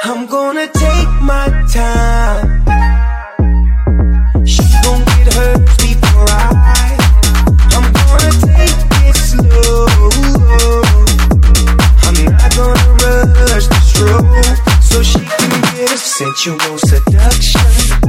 I'm gonna take my time. She gon' get hers before I'm gonna take it slow. I'm not gonna rush this road, so she can get a sensual seduction.